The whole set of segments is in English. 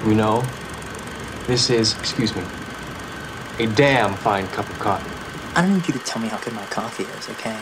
You know, this is, excuse me, a damn fine cup of coffee. I don't need you to tell me how good my coffee is, okay?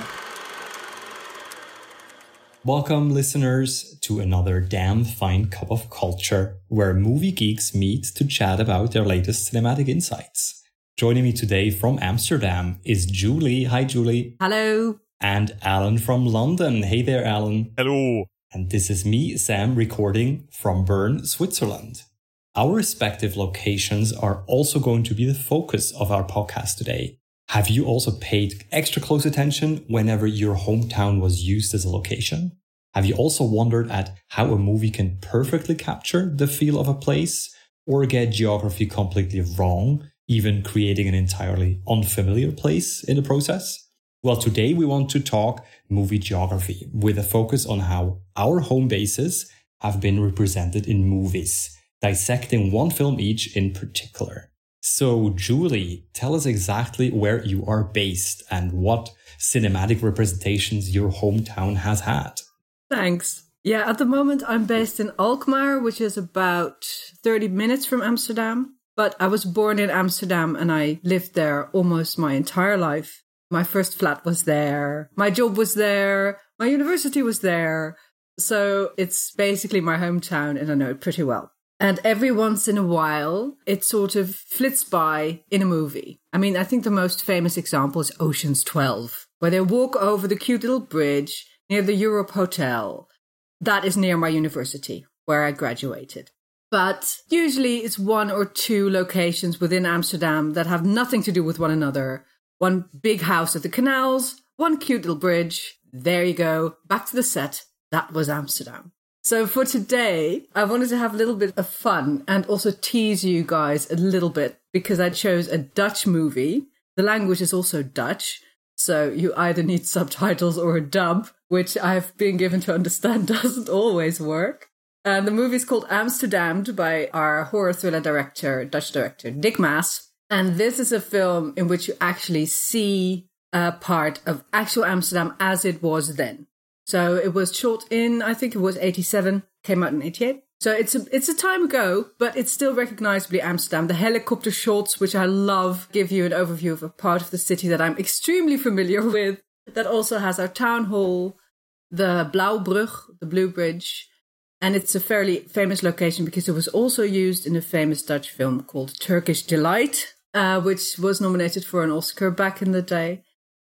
Welcome, listeners, to another damn fine cup of culture, where movie geeks meet to chat about their latest cinematic insights. Joining me today from Amsterdam is Julie. Hi, Julie. Hello. And Alan from London. Hey there, Alan. Hello. And this is me, Sam, recording from Bern, Switzerland. Our respective locations are also going to be the focus of our podcast today. Have you also paid extra close attention whenever your hometown was used as a location? Have you also wondered at how a movie can perfectly capture the feel of a place or get geography completely wrong, even creating an entirely unfamiliar place in the process? Well, today we want to talk movie geography with a focus on how our home bases have been represented in movies, dissecting one film each in particular. So, Julie, tell us exactly where you are based and what cinematic representations your hometown has had. Thanks. Yeah, at the moment I'm based in Alkmaar, which is about 30 minutes from Amsterdam. But I was born in Amsterdam and I lived there almost my entire life. My first flat was there. My job was there. My university was there. So it's basically my hometown and I know it pretty well. And every once in a while, it sort of flits by in a movie. I mean, I think the most famous example is Ocean's 12, where they walk over the cute little bridge near the Europe Hotel. That is near my university, where I graduated. But usually it's one or two locations within Amsterdam that have nothing to do with one another. One big house at the canals, one cute little bridge. There you go. Back to the set. That was Amsterdam. So for today, I wanted to have a little bit of fun and also tease you guys a little bit because I chose a Dutch movie. The language is also Dutch, so you either need subtitles or a dub, which I've been given to understand doesn't always work. And the movie is called Amsterdammed by our horror thriller director, Dutch director, Dick Maas. And this is a film in which you actually see a part of actual Amsterdam as it was then. So it was shot in, I think it was 87, came out in 88. So it's a time ago, but it's still recognizably Amsterdam. The helicopter shots, which I love, give you an overview of a part of the city that I'm extremely familiar with. That also has our town hall, the Blauwbrug, the Blue Bridge. And it's a fairly famous location because it was also used in a famous Dutch film called Turkish Delight, which was nominated for an Oscar back in the day.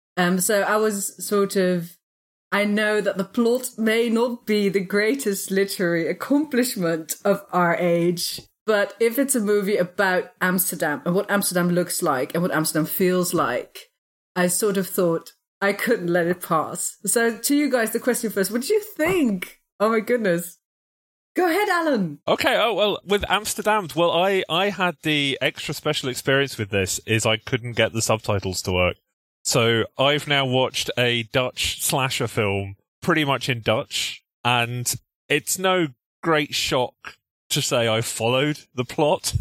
So I was sort of... I know that the plot may not be the greatest literary accomplishment of our age, but if it's a movie about Amsterdam and what Amsterdam looks like and what Amsterdam feels like, I sort of thought I couldn't let it pass. So to you guys, the question first, what did you think? Oh my goodness. Go ahead, Alan. Okay, with Amsterdam, I had the extra special experience with this is I couldn't get the subtitles to work. So I've now watched a Dutch slasher film pretty much in Dutch, and it's no great shock to say I followed the plot.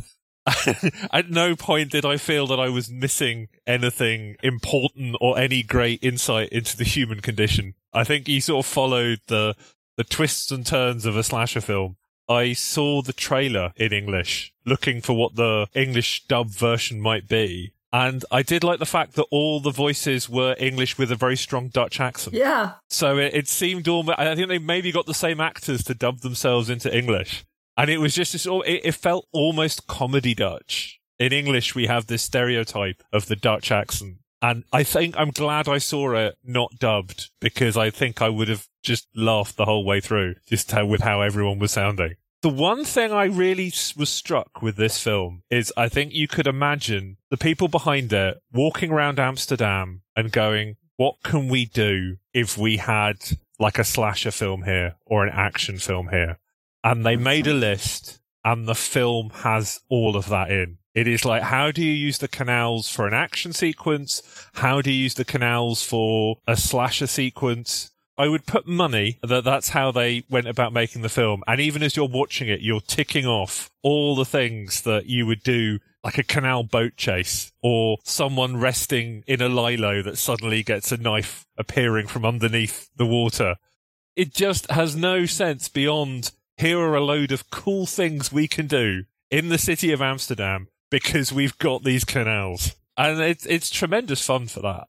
At no point did I feel that I was missing anything important or any great insight into the human condition. I think you sort of followed the twists and turns of a slasher film. I saw the trailer in English, looking for what the English dub version might be. And I did like the fact that all the voices were English with a very strong Dutch accent. Yeah. So it seemed almost, I think they maybe got the same actors to dub themselves into English. And it was just this, it felt almost comedy Dutch. In English, we have this stereotype of the Dutch accent. And I think I'm glad I saw it not dubbed because I think I would have just laughed the whole way through, just with how everyone was sounding. The one thing I really was struck with this film is I think you could imagine the people behind it walking around Amsterdam and going, what can we do if we had like a slasher film here or an action film here? And they made a list and the film has all of that in. It is like, how do you use the canals for an action sequence? How do you use the canals for a slasher sequence? I would put money that that's how they went about making the film. And even as you're watching it, you're ticking off all the things that you would do, like a canal boat chase or someone resting in a lilo that suddenly gets a knife appearing from underneath the water. It just has no sense beyond here are a load of cool things we can do in the city of Amsterdam because we've got these canals. And it's tremendous fun for that.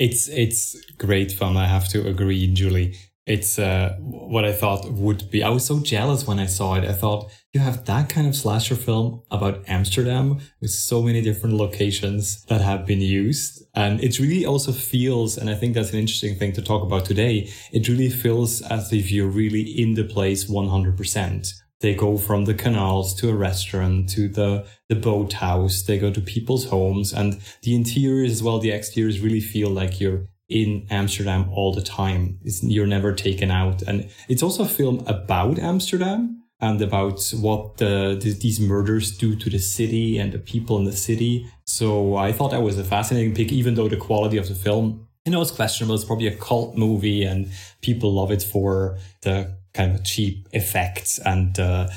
It's great fun, I have to agree, Julie. It's what I thought would be. I was so jealous when I saw it. I thought, you have that kind of slasher film about Amsterdam with so many different locations that have been used. And it really also feels, and I think that's an interesting thing to talk about today, it really feels as if you're really in the place 100%. They go from the canals to a restaurant to the boathouse. They go to people's homes, and the interiors as well, the exteriors really feel like you're in Amsterdam all the time. You're never taken out. And it's also a film about Amsterdam and about what these murders do to the city and the people in the city. So I thought that was a fascinating pick, even though the quality of the film, it's questionable. It's probably a cult movie and people love it for the kind of cheap effects and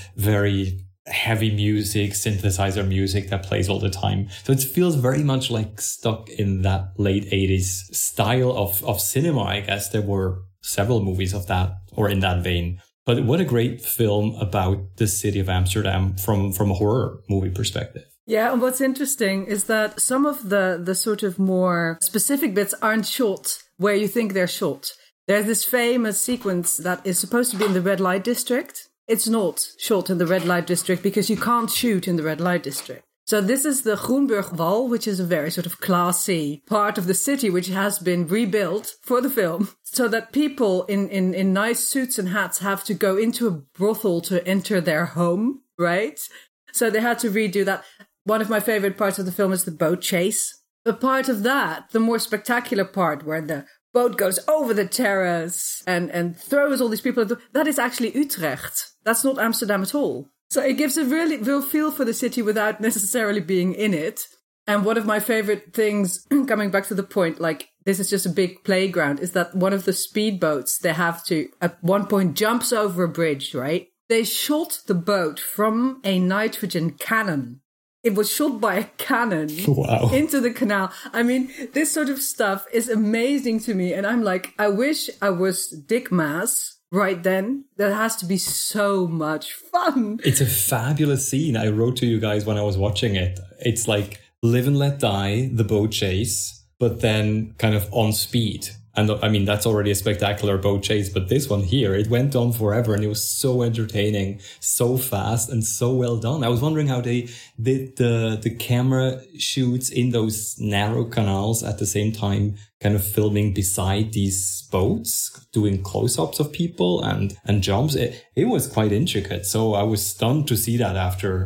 very heavy music, synthesizer music that plays all the time. So it feels very much like stuck in that late 80s style of cinema. I guess there were several movies of that or in that vein. But what a great film about the city of Amsterdam from a horror movie perspective. Yeah, and what's interesting is that some of the sort of more specific bits aren't shot where you think they're shot. There's this famous sequence that is supposed to be in the red light district. It's not shot in the red light district because you can't shoot in the red light district. So this is the Groenburg-Wal, which is a very sort of classy part of the city, which has been rebuilt for the film so that people in nice suits and hats have to go into a brothel to enter their home, right? So they had to redo that. One of my favorite parts of the film is the boat chase. The part of that, the more spectacular part where the boat goes over the terrace and throws all these people. That is actually Utrecht. That's not Amsterdam at all. So it gives a really real feel for the city without necessarily being in it. And one of my favorite things, coming back to the point, like this is just a big playground, is that one of the speedboats, they have to, at one point, jumps over a bridge, right? They shot the boat from a nitrogen cannon. It was shot by a cannon into the canal. I mean, this sort of stuff is amazing to me. And I'm like, I wish I was Dick Maas right then. That has to be so much fun. It's a fabulous scene. I wrote to you guys when I was watching it. It's like Live and Let Die, the boat chase, but then kind of on speed. And I mean, that's already a spectacular boat chase, but this one here, it went on forever and it was so entertaining, so fast and so well done. I was wondering how they did the camera shoots in those narrow canals at the same time, kind of filming beside these boats, doing close-ups of people and jumps. It was quite intricate. So I was stunned to see that after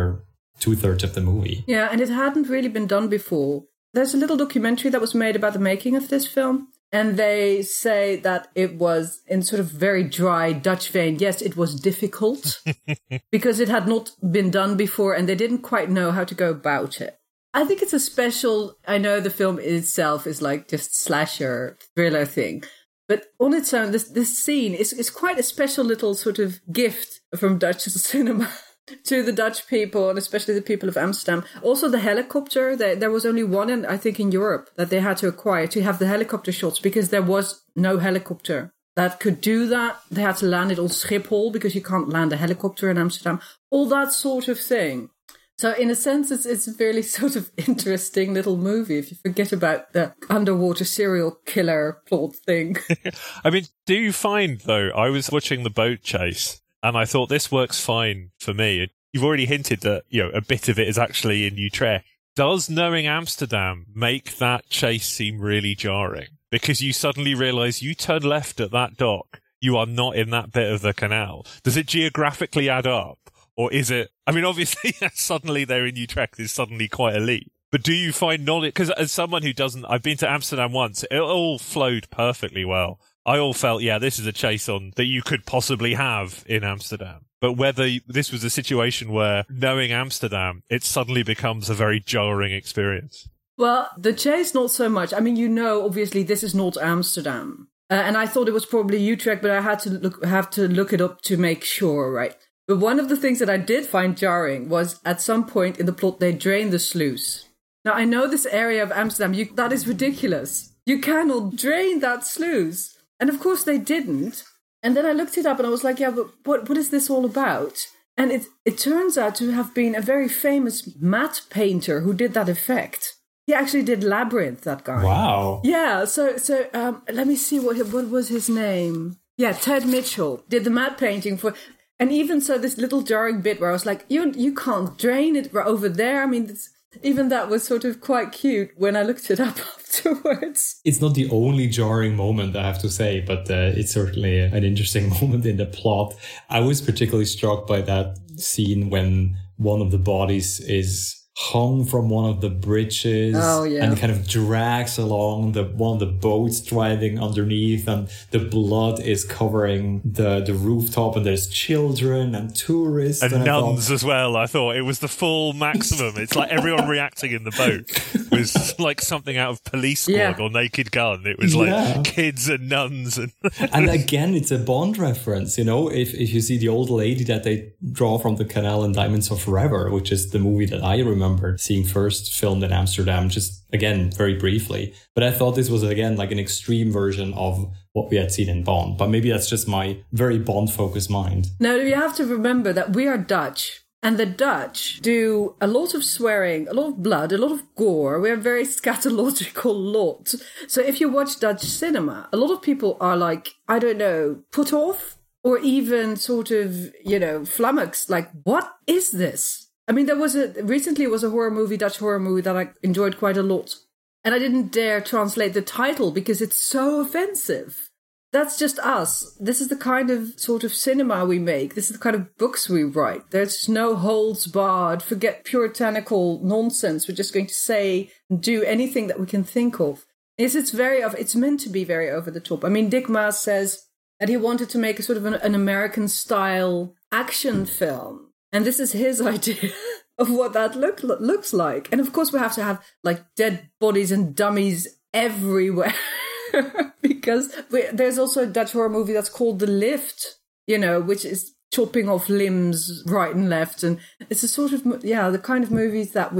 2/3 of the movie. Yeah, and it hadn't really been done before. There's a little documentary that was made about the making of this film. And they say that it was in sort of very dry Dutch vein. Yes, it was difficult because it had not been done before and they didn't quite know how to go about it. I think it's a special, I know the film itself is like just slasher thriller thing, but on its own, this scene is quite a special little sort of gift from Dutch cinema. To the Dutch people, and especially the people of Amsterdam. Also the helicopter, there was only one, I think in Europe, that they had to acquire to have the helicopter shots because there was no helicopter that could do that. They had to land it on Schiphol because you can't land a helicopter in Amsterdam. All that sort of thing. So in a sense, it's a really sort of interesting little movie if you forget about the underwater serial killer plot thing. I mean, do you find, though, I was watching the boat chase, and I thought this works fine for me. You've already hinted that, a bit of it is actually in Utrecht. Does knowing Amsterdam make that chase seem really jarring? Because you suddenly realise you turn left at that dock, you are not in that bit of the canal. Does it geographically add up? Or is it, I mean, obviously, suddenly they're in Utrecht is suddenly quite a leap. But do you find knowledge, because as someone who doesn't, I've been to Amsterdam once, it all flowed perfectly well. I all felt, this is a chase on that you could possibly have in Amsterdam. But whether this was a situation where knowing Amsterdam, it suddenly becomes a very jarring experience. Well, the chase, not so much. I mean, obviously this is not Amsterdam. And I thought it was probably Utrecht, but I had to look it up to make sure, right? But one of the things that I did find jarring was at some point in the plot, they drained the sluice. Now, I know this area of Amsterdam, that is ridiculous. You cannot drain that sluice. And of course they didn't. And then I looked it up and I was like, but what is this all about? And it turns out to have been a very famous matte painter who did that effect. He actually did Labyrinth, that guy. Wow. Yeah, so let me see what was his name. Yeah, Ted Mitchell did the matte painting for... And even so, this little jarring bit where I was like, you can't drain it over there. I mean, even that was sort of quite cute when I looked it up afterwards. It's not the only jarring moment, I have to say, but it's certainly an interesting moment in the plot. I was particularly struck by that scene when one of the bodies is hung from one of the bridges and kind of drags along one of the boats driving underneath, and the blood is covering the rooftop, and there's children and tourists and nuns as well. I thought it was the full maximum. It's like everyone reacting in the boat was like something out of Police Squad or Naked Gun. It was like kids and nuns and and again, it's a Bond reference. You know, if you see the old lady that they draw from The Canal and Diamonds Are Forever, which is the movie that I remember seeing first, filmed in Amsterdam, just again very briefly. But I thought this was again like an extreme version of what we had seen in Bond. But maybe that's just my very Bond focused mind. Now you have to remember that we are Dutch, and the Dutch do a lot of swearing, a lot of blood, a lot of gore. We're a very scatological lot. So if you watch Dutch cinema, a lot of people are like, I don't know, put off, or even sort of, flummoxed, like, what is this? I mean, recently was a Dutch horror movie that I enjoyed quite a lot. And I didn't dare translate the title because it's so offensive. That's just us. This is the kind of sort of cinema we make. This is the kind of books we write. There's no holds barred, forget puritanical nonsense. We're just going to say and do anything that we can think of. It's meant to be very over the top. I mean, Dick Maas says that he wanted to make a sort of an American style action film. And this is his idea of what that looks like. And of course, we have to have like dead bodies and dummies everywhere. Because there's also a Dutch horror movie that's called The Lift, which is chopping off limbs right and left. And it's a sort of, the kind of movies that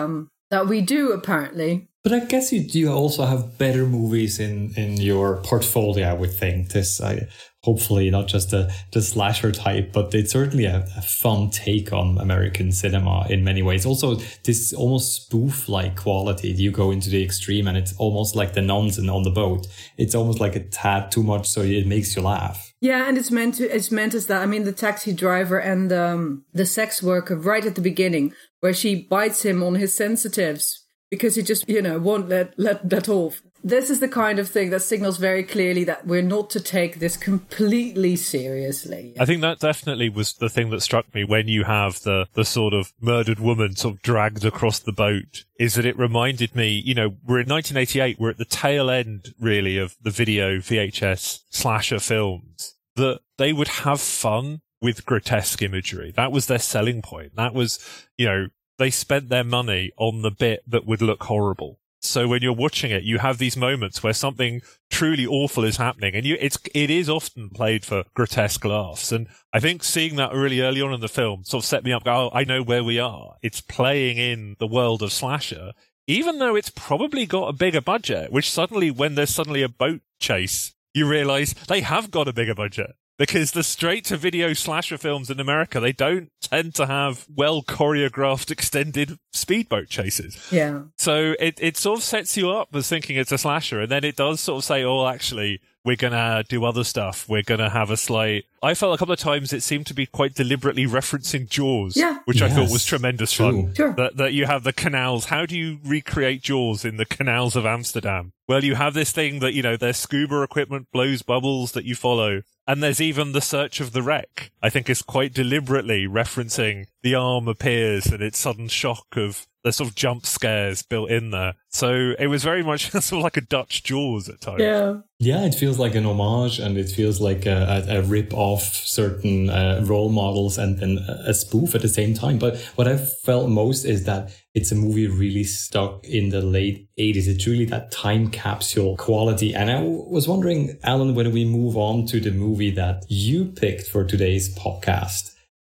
we do, apparently. But I guess you also have better movies in your portfolio, I would think. Hopefully not just the slasher type, but it's certainly a fun take on American cinema in many ways. Also, this almost spoof-like quality. You go into the extreme and it's almost like the nuns on the boat. It's almost like a tad too much, so it makes you laugh. Yeah, and it's meant as that. I mean, the taxi driver and the sex worker right at the beginning, where she bites him on his sensitives because he just, won't let that off. This is the kind of thing that signals very clearly that we're not to take this completely seriously. I think that definitely was the thing that struck me when you have the sort of murdered woman sort of dragged across the boat, is that it reminded me, we're in 1988, we're at the tail end, really, of the video VHS slasher films, that they would have fun with grotesque imagery. That was their selling point. That was, they spent their money on the bit that would look horrible. So when you're watching it, you have these moments where something truly awful is happening, and it is often played for grotesque laughs. And I think seeing that really early on in the film sort of set me up. Oh, I know where we are. It's playing in the world of slasher, even though it's probably got a bigger budget. Which suddenly, when there's suddenly a boat chase, you realise they have got a bigger budget. Because the straight-to-video slasher films in America, they don't tend to have well-choreographed, extended speedboat chases. Yeah. So it sort of sets you up as thinking it's a slasher, and then it does sort of say, oh, actually, we're going to do other stuff. We're going to have a slight... I felt a couple of times it seemed to be quite deliberately referencing Jaws, which I thought was tremendous fun. Sure. That you have the canals. How do you recreate Jaws in the canals of Amsterdam? Well, you have this thing that, their scuba equipment blows bubbles that you follow. And there's even the search of the wreck, I think, is quite deliberately referencing the arm appears and its sudden shock of the sort of jump scares built in there. So it was very much sort of like a Dutch Jaws at times. Yeah, it feels like an homage, and it feels like a rip off certain role models and then a spoof at the same time. But what I felt most is that it's a movie really stuck in the late 80s. It's really that time capsule quality. And I was wondering, Alan, whether we move on to the movie that you picked for today's podcast.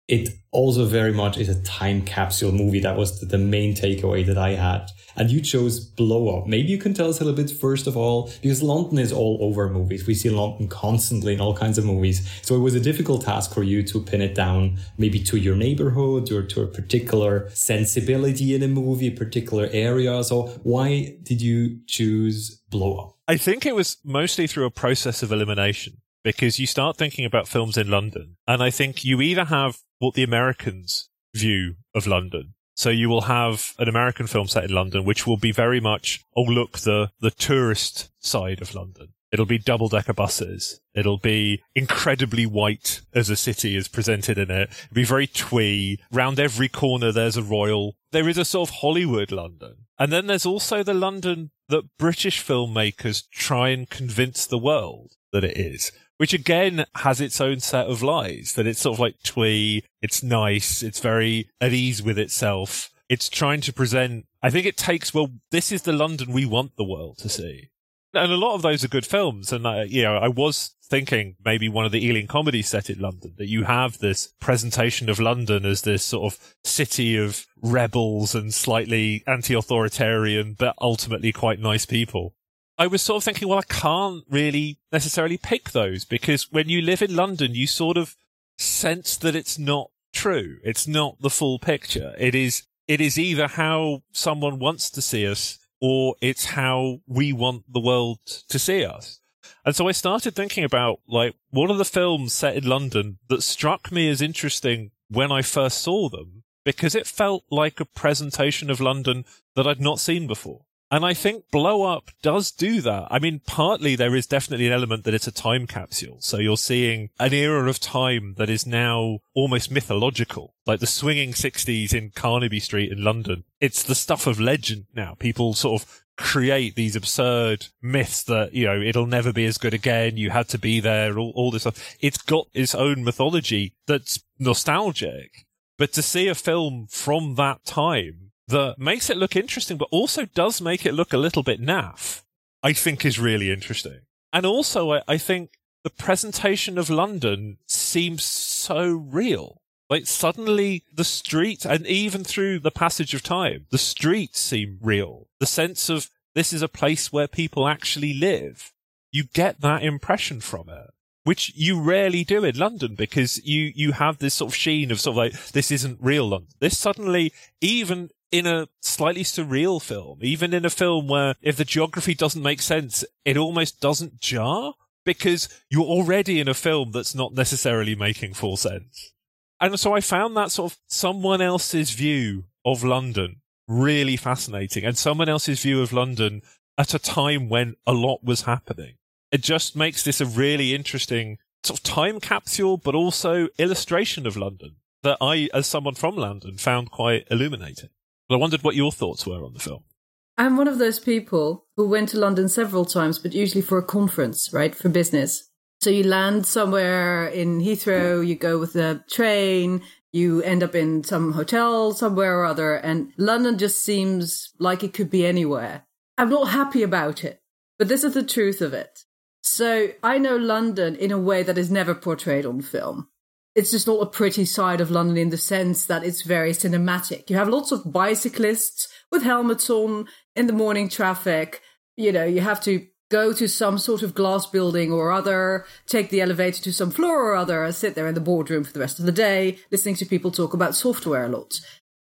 it also very much is a time capsule movie. That was the main takeaway that I had. And you chose Blow Up. Maybe you can tell us a little bit, first of all, because London is all over movies. We see London constantly in all kinds of movies. So it was a difficult task for you to pin it down, maybe to your neighborhood or to a particular sensibility in a movie, a particular area. So why did you choose Blow Up? I think it was mostly through a process of elimination, because you start thinking about films in London, and I think you either have what the Americans view of London. So you will have an American film set in London, which will be very much, oh, look, the tourist side of London. It'll be double-decker buses. It'll be incredibly white as a city is presented in it. It'll be very twee. Round every corner, there's a royal. There is a sort of Hollywood London. And then there's also the London that British filmmakers try and convince the world that it is, which again has its own set of lies, that it's sort of like twee, it's nice, it's very at ease with itself. It's trying to present, I think it takes, well, this is the London we want the world to see. And a lot of those are good films. And, I was thinking maybe one of the Ealing comedies set in London, that you have this presentation of London as this sort of city of rebels and slightly anti-authoritarian, but ultimately quite nice people. I was sort of thinking, well, I can't really necessarily pick those, because when you live in London, you sort of sense that it's not true. It's not the full picture. It is either how someone wants to see us, or it's how we want the world to see us. And so I started thinking about, like, what are the films set in London that struck me as interesting when I first saw them, because it felt like a presentation of London that I'd not seen before. And I think Blow Up does do that. I mean, partly there is definitely an element that it's a time capsule. So you're seeing an era of time that is now almost mythological, like the swinging 60s in Carnaby Street in London. It's the stuff of legend now. People sort of create these absurd myths that, it'll never be as good again. You had to be there, all this stuff. It's got its own mythology that's nostalgic. But to see a film from that time that makes it look interesting, but also does make it look a little bit naff, I think is really interesting. And also, I think the presentation of London seems so real. Like, suddenly the streets, and even through the passage of time, the streets seem real. The sense of this is a place where people actually live. You get that impression from it, which you rarely do in London, because you have this sort of sheen of sort of like, this isn't real London. This suddenly, even in a slightly surreal film, even in a film where if the geography doesn't make sense, it almost doesn't jar, because you're already in a film that's not necessarily making full sense. And so I found that sort of someone else's view of London really fascinating, and someone else's view of London at a time when a lot was happening. It just makes this a really interesting sort of time capsule, but also illustration of London that I, as someone from London, found quite illuminating. But I wondered what your thoughts were on the film. I'm one of those people who went to London several times, but usually for a conference, right, for business. So you land somewhere in Heathrow, you go with the train, you end up in some hotel somewhere or other, and London just seems like it could be anywhere. I'm not happy about it, but this is the truth of it. So I know London in a way that is never portrayed on film. It's just not a pretty side of London in the sense that it's very cinematic. You have lots of bicyclists with helmets on in the morning traffic. You have to go to some sort of glass building or other, take the elevator to some floor or other, and sit there in the boardroom for the rest of the day, listening to people talk about software a lot.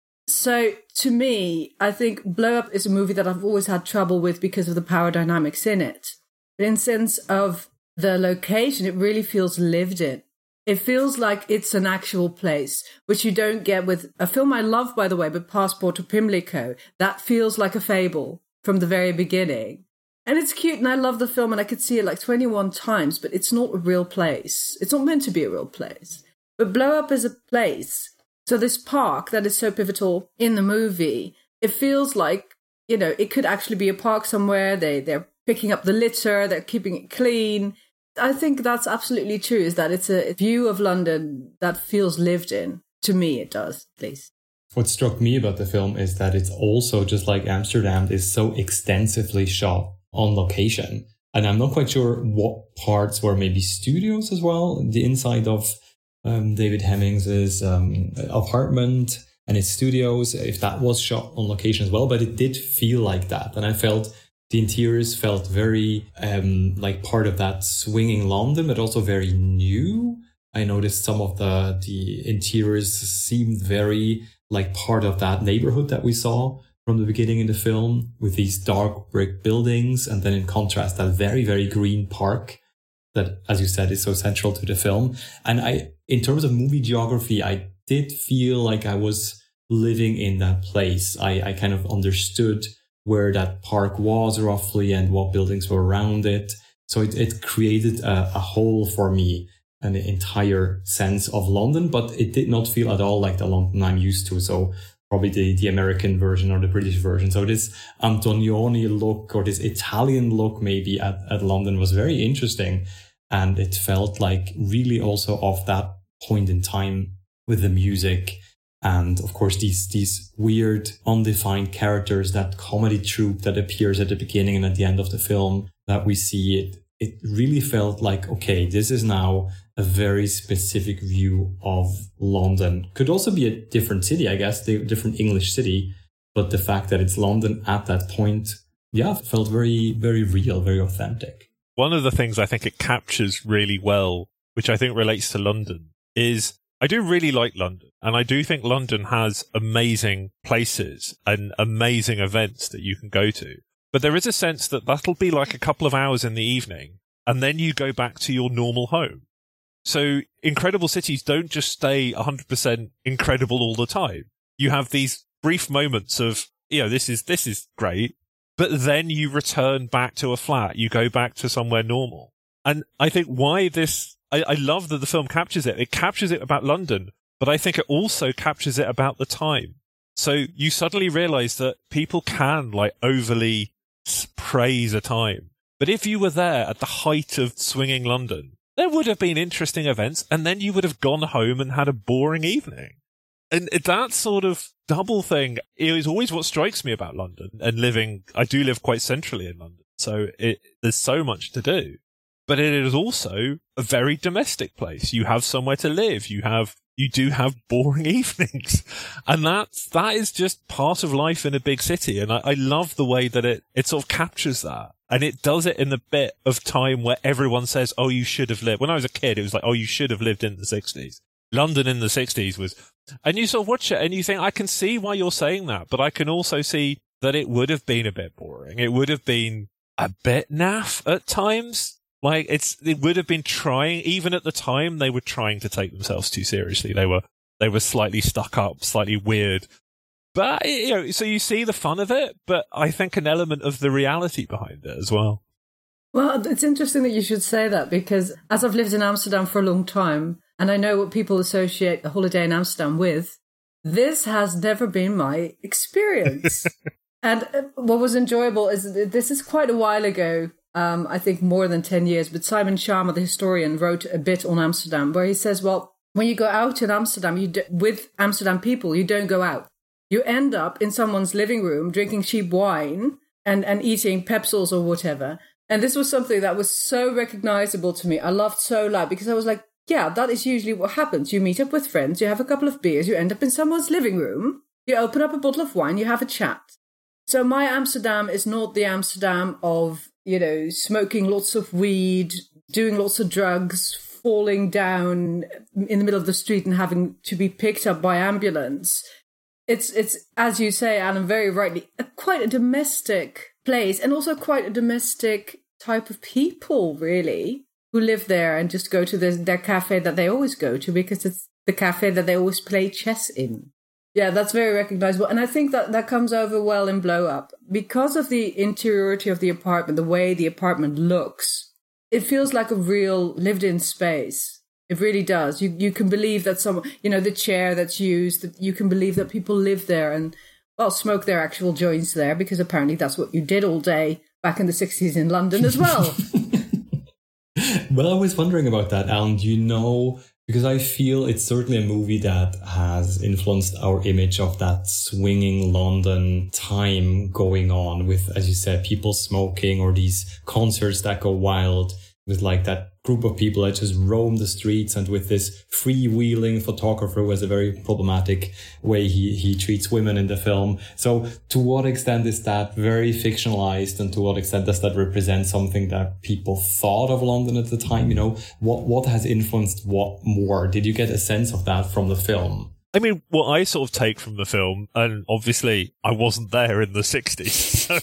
So to me, I think Blow Up is a movie that I've always had trouble with because of the power dynamics in it. But in sense of the location, it really feels lived in. It feels like it's an actual place, which you don't get with a film I love, by the way, but Passport to Pimlico. That feels like a fable from the very beginning. And it's cute, and I love the film, and I could see it like 21 times, but it's not a real place. It's not meant to be a real place. But Blow Up is a place. So this park that is so pivotal in the movie, it feels like, it could actually be a park somewhere. They're picking up the litter, they're keeping it clean. I think that's absolutely true, is that it's a view of London that feels lived in. To me, it does, at least. What struck me about the film is that it's also, just like Amsterdam, is so extensively shot on location. And I'm not quite sure what parts were maybe studios as well, the inside of David Hemmings's apartment and his studios, if that was shot on location as well, but it did feel like that. And I felt the interiors felt very like part of that swinging London, but also very new. I noticed some of the interiors seemed very like part of that neighborhood that we saw from the beginning in the film, with these dark brick buildings, and then in contrast, that very, very green park that, as you said, is so central to the film. And in terms of movie geography, I did feel like I was living in that place. I kind of understood where that park was roughly and what buildings were around it. So it created a whole for me, an entire sense of London, but it did not feel at all like the London I'm used to. So probably the American version or the British version. So this Antonioni look, or this Italian look maybe at London, was very interesting. And it felt like really also of that point in time with the music. And of course, these weird, undefined characters, that comedy troupe that appears at the beginning and at the end of the film that we see, it really felt like, okay, this is now a very specific view of London. Could also be a different city, I guess, the different English city. But the fact that it's London at that point, yeah, felt very, very real, very authentic. One of the things I think it captures really well, which I think relates to London, is I do really like London. And I do think London has amazing places and amazing events that you can go to. But there is a sense that that'll be like a couple of hours in the evening, and then you go back to your normal home. So incredible cities don't just stay 100% incredible all the time. You have these brief moments of, this is great, but then you return back to a flat. You go back to somewhere normal. And I think why I love that the film captures it. It captures it about London, but I think it also captures it about the time. So you suddenly realize that people can overly praise a time. But if you were there at the height of swinging London, there would have been interesting events, and then you would have gone home and had a boring evening. And that sort of double thing is always what strikes me about London. And I do live quite centrally in London, so there's so much to do. But it is also a very domestic place. You have somewhere to live. You do have boring evenings. And that is just part of life in a big city. And I love the way that it sort of captures that. And it does it in the bit of time where everyone says, oh, you should have lived. When I was a kid, it was like, oh, you should have lived in the 60s. London in the 60s was, and you sort of watch it and you think, I can see why you're saying that, but I can also see that it would have been a bit boring. It would have been a bit naff at times. It would have been trying, even at the time, they were trying to take themselves too seriously. They were slightly stuck up, slightly weird. But, so you see the fun of it, but I think an element of the reality behind it as well. Well, it's interesting that you should say that, because as I've lived in Amsterdam for a long time, and I know what people associate a holiday in Amsterdam with, this has never been my experience. And what was enjoyable is this is quite a while ago, I think more than 10 years, but Simon Sharma, the historian, wrote a bit on Amsterdam where he says, well, when you go out in Amsterdam, with Amsterdam people, you don't go out. You end up in someone's living room drinking cheap wine and eating Pepsils or whatever. And this was something that was so recognizable to me. I laughed so loud because I was like, yeah, that is usually what happens. You meet up with friends, you have a couple of beers, you end up in someone's living room, you open up a bottle of wine, you have a chat. So my Amsterdam is not the Amsterdam of, smoking lots of weed, doing lots of drugs, falling down in the middle of the street and having to be picked up by ambulance. It's as you say, Alan, very rightly, quite a domestic place, and also quite a domestic type of people, really, who live there and just go to their cafe that they always go to because it's the cafe that they always play chess in. Yeah, that's very recognizable. And I think that comes over well in Blow Up. Because of the interiority of the apartment, the way the apartment looks, it feels like a real lived-in space. It really does. You can believe that the chair that's used, that you can believe that people live there and, well, smoke their actual joints there, because apparently that's what you did all day back in the 60s in London as well. Well, I was wondering about that, Alan. Do you know, because I feel it's certainly a movie that has influenced our image of that swinging London time going on with, as you said, people smoking or these concerts that go wild with that group of people that just roam the streets, and with this freewheeling photographer who has a very problematic way he treats women in the film. So to what extent is that very fictionalized, and to what extent does that represent something that people thought of London at the time? You know, what has influenced what more? Did you get a sense of that from the film? I mean, what I sort of take from the film, and obviously I wasn't there in the 60s, so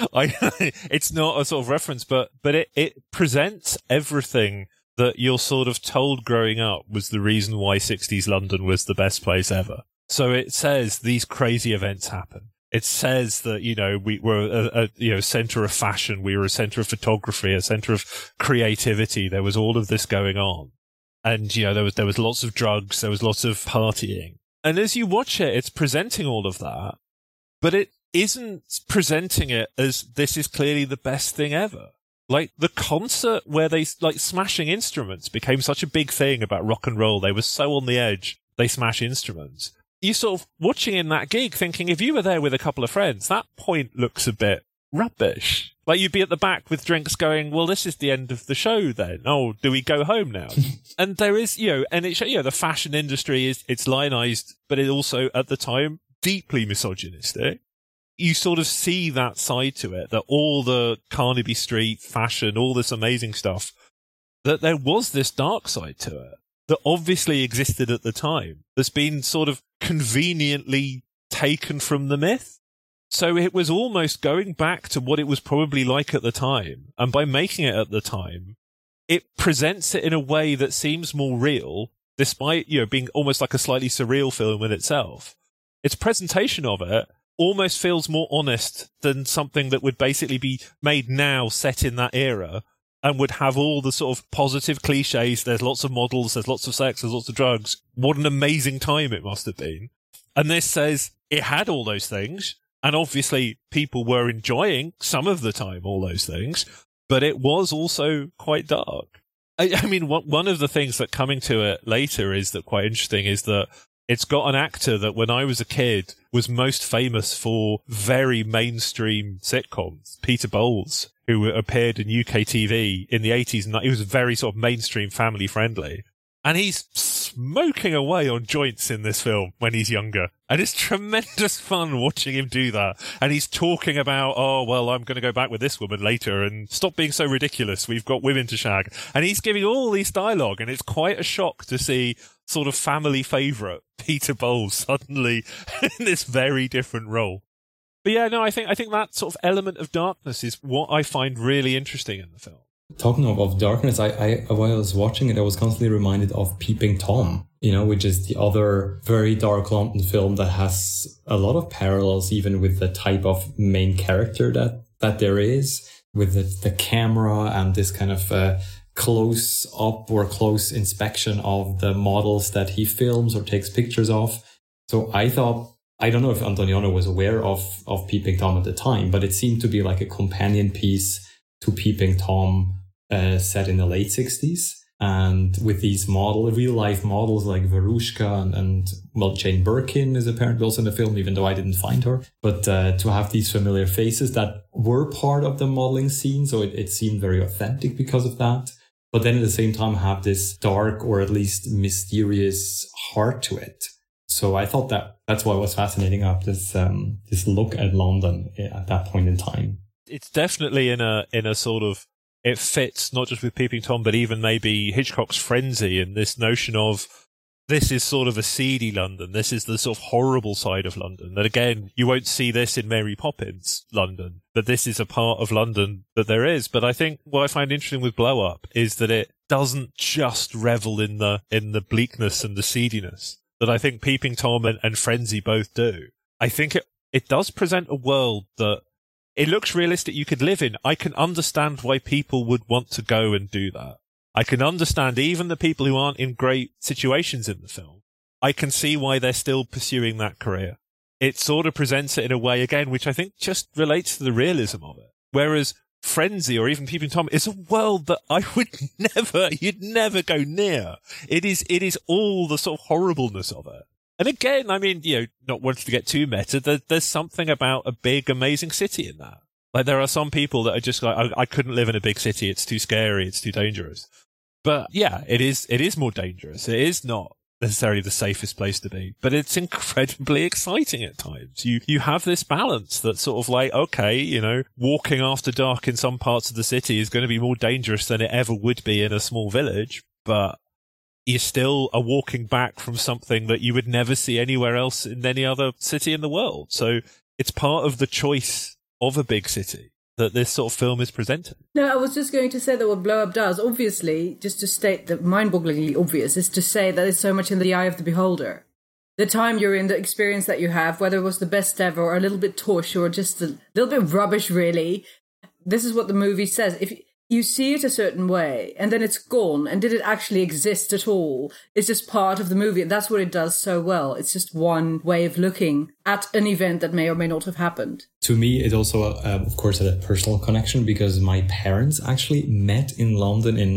it's not a sort of reference, but it presents everything that you're sort of told growing up was the reason why 60s London was the best place ever. So it says these crazy events happen. It says that, you know, we were a center of fashion, we were a center of photography, a center of creativity. There was all of this going on. And, you know, there was lots of drugs, there was lots of partying. And as you watch it, it's presenting all of that, but it isn't presenting it as this is clearly the best thing ever. Like, the concert where they, like, smashing instruments became such a big thing about rock and roll. They were so on the edge, they smash instruments. You sort of watching in that gig thinking, if you were there with a couple of friends, that point looks a bit rubbish. Like, you'd be at the back with drinks going, well, this is the end of the show then. Oh, do we go home now? And there is, you know, and it's, you know, the fashion industry it's lionized, but it also, at the time, deeply misogynistic. You sort of see that side to it, that all the Carnaby Street fashion, all this amazing stuff, that there was this dark side to it that obviously existed at the time, that's been sort of conveniently taken from the myth. So it was almost going back to what it was probably like at the time. And by making it at the time, it presents it in a way that seems more real, despite, you know, being almost like a slightly surreal film in itself. Its presentation of it almost feels more honest than something that would basically be made now, set in that era, and would have all the sort of positive cliches. There's lots of models, there's lots of sex, there's lots of drugs. What an amazing time it must have been. And this says it had all those things. And obviously people were enjoying some of the time all those things, but it was also quite dark. I mean, one of the things that coming to it later is that quite interesting is that it's got an actor that when I was a kid was most famous for very mainstream sitcoms, Peter Bowles, who appeared in UK TV in the 80s. And he was very sort of mainstream, family friendly. And he's smoking away on joints in this film when he's younger. And it's tremendous fun watching him do that. And he's talking about, oh, well, I'm going to go back with this woman later and stop being so ridiculous. We've got women to shag. And he's giving all these dialogue. And it's quite a shock to see sort of family favourite Peter Bowles suddenly in this very different role. But yeah, no, I think that sort of element of darkness is what I find really interesting in the film. Talking of darkness, I while I was watching it, I was constantly reminded of Peeping Tom, you know, which is the other very dark London film that has a lot of parallels, even with the type of main character that there is, with the camera and this kind of close up or close inspection of the models that he films or takes pictures of. So I thought, I don't know if Antonioni was aware of Peeping Tom at the time, but it seemed to be like a companion piece to Peeping Tom, set in the late 60s. And with these real life models like Verushka and Jane Birkin is apparently also in the film, even though I didn't find her. But to have these familiar faces that were part of the modeling scene, so it seemed very authentic because of that. But then at the same time have this dark or at least mysterious heart to it. So I thought that's why it was fascinating up this look at London at that point in time. It's definitely in a sort of, it fits not just with Peeping Tom, but even maybe Hitchcock's Frenzy and this notion of this is sort of a seedy London. This is the sort of horrible side of London. That again, you won't see this in Mary Poppins London, but this is a part of London that there is. But I think what I find interesting with Blow Up is that it doesn't just revel in the bleakness and the seediness that I think Peeping Tom and Frenzy both do. I think it does present a world that it looks realistic you could live in. I can understand why people would want to go and do that. I can understand even the people who aren't in great situations in the film. I can see why they're still pursuing that career. It sort of presents it in a way, again, which I think just relates to the realism of it. Whereas Frenzy or even Peeping Tom is a world that I would you'd never go near. It is all the sort of horribleness of it. And again, I mean, you know, not wanting to get too meta, there's something about a big, amazing city in that. Like, there are some people that are just like, I couldn't live in a big city. It's too scary. It's too dangerous. But yeah, it is more dangerous. It is not necessarily the safest place to be, but it's incredibly exciting at times. You have this balance that's sort of like, okay, you know, walking after dark in some parts of the city is going to be more dangerous than it ever would be in a small village, but you still are walking back from something that you would never see anywhere else in any other city in the world. So it's part of the choice of a big city that this sort of film is presenting. No, I was just going to say that what Blow Up does, obviously, just to state the mind-bogglingly obvious, is to say that it's so much in the eye of the beholder. The time you're in, the experience that you have, whether it was the best ever or a little bit tush or just a little bit rubbish, really, this is what the movie says. If you see it a certain way, and then it's gone, and did it actually exist at all? It's just part of the movie, and that's what it does so well. It's just one way of looking at an event that may or may not have happened. To me, it also, of course, had a personal connection because my parents actually met in London in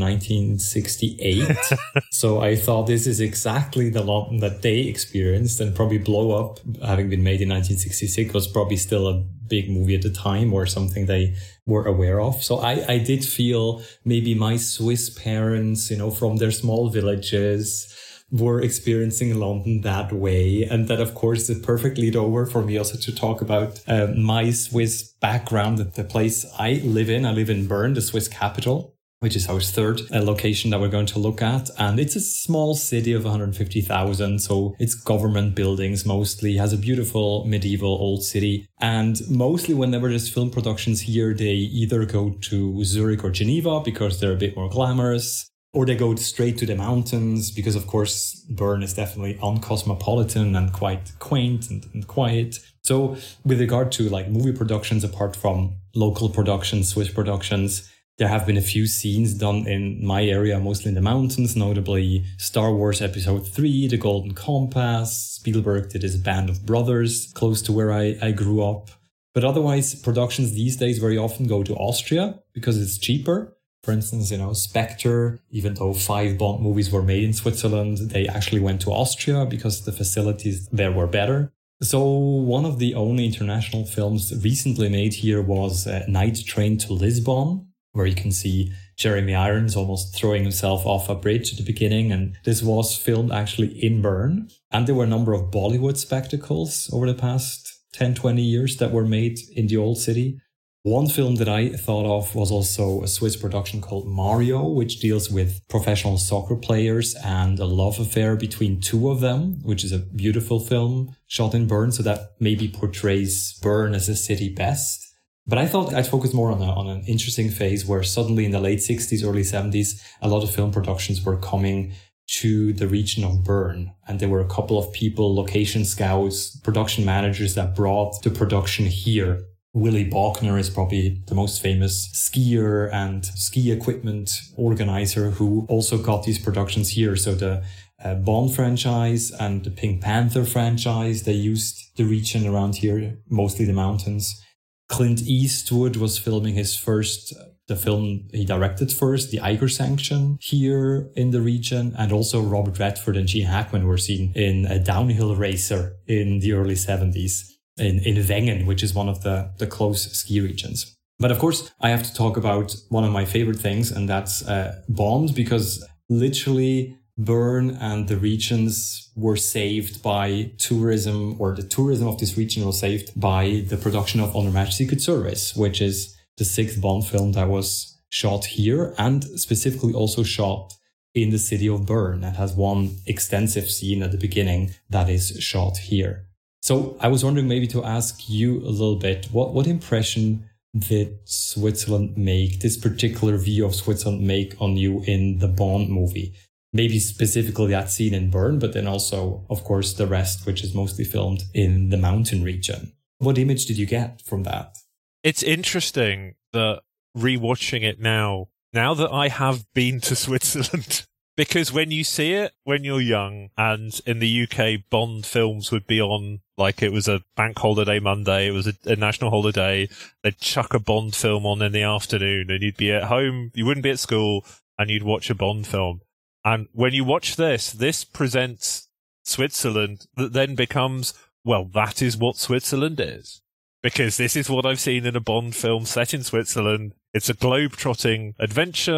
1968. So I thought this is exactly the London that they experienced, and probably Blow Up, having been made in 1966, was probably still a big movie at the time or something they were aware of. So I did feel maybe my Swiss parents, you know, from their small villages were experiencing London that way. And that, of course, is a perfect lead over for me also to talk about my Swiss background at the place I live in. I live in Bern, the Swiss capital, which is our third location that we're going to look at. And it's a small city of 150,000. So it's government buildings mostly, has a beautiful medieval old city. And mostly whenever there's film productions here, they either go to Zurich or Geneva because they're a bit more glamorous, or they go straight to the mountains because, of course, Bern is definitely uncosmopolitan and quite quaint and quiet. So with regard to like movie productions, apart from local productions, Swiss productions, there have been a few scenes done in my area, mostly in the mountains, notably Star Wars Episode 3, The Golden Compass. Spielberg did his Band of Brothers close to where I grew up. But otherwise, productions these days very often go to Austria because it's cheaper. For instance, you know, Spectre, even though 5 Bond movies were made in Switzerland, they actually went to Austria because the facilities there were better. So one of the only international films recently made here was Night Train to Lisbon, where you can see Jeremy Irons almost throwing himself off a bridge at the beginning. And this was filmed actually in Bern. And there were a number of Bollywood spectacles over the past 10, 20 years that were made in the old city. One film that I thought of was also a Swiss production called Mario, which deals with professional soccer players and a love affair between 2 of them, which is a beautiful film shot in Bern. So that maybe portrays Bern as a city best. But I thought I'd focus more on an interesting phase where suddenly in the late 60s, early 70s, a lot of film productions were coming to the region of Bern. And there were a couple of people, location scouts, production managers that brought the production here. Willy Bogner is probably the most famous skier and ski equipment organizer who also got these productions here. So the Bond franchise and the Pink Panther franchise, they used the region around here, mostly the mountains. Clint Eastwood was filming his first, the film he directed first, The Eiger Sanction, here in the region. And also Robert Redford and Gene Hackman were seen in A Downhill Racer in the early 70s. In Wengen, which is one of the close ski regions. But of course, I have to talk about one of my favorite things, and that's Bond, because literally Bern and the regions were saved by tourism, or the tourism of this region was saved by the production of On Her Majesty's Secret Service, which is the 6th Bond film that was shot here and specifically also shot in the city of Bern. That has one extensive scene at the beginning that is shot here. So I was wondering maybe to ask you a little bit, what impression did Switzerland make, this particular view of Switzerland make on you in the Bond movie? Maybe specifically that scene in Bern, but then also, of course, the rest, which is mostly filmed in the mountain region. What image did you get from that? It's interesting that rewatching it now that I have been to Switzerland, because when you see it when you're young, and in the UK, Bond films would be on like it was a bank holiday Monday, it was a national holiday, they'd chuck a Bond film on in the afternoon and you'd be at home, you wouldn't be at school, and you'd watch a Bond film. And when you watch this presents Switzerland that then becomes, well, that is what Switzerland is. Because this is what I've seen in a Bond film set in Switzerland. It's a globe-trotting adventure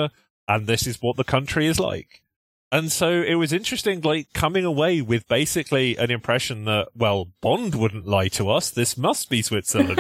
and this is what the country is like. And so it was interesting, like, coming away with basically an impression that, well, Bond wouldn't lie to us. This must be Switzerland.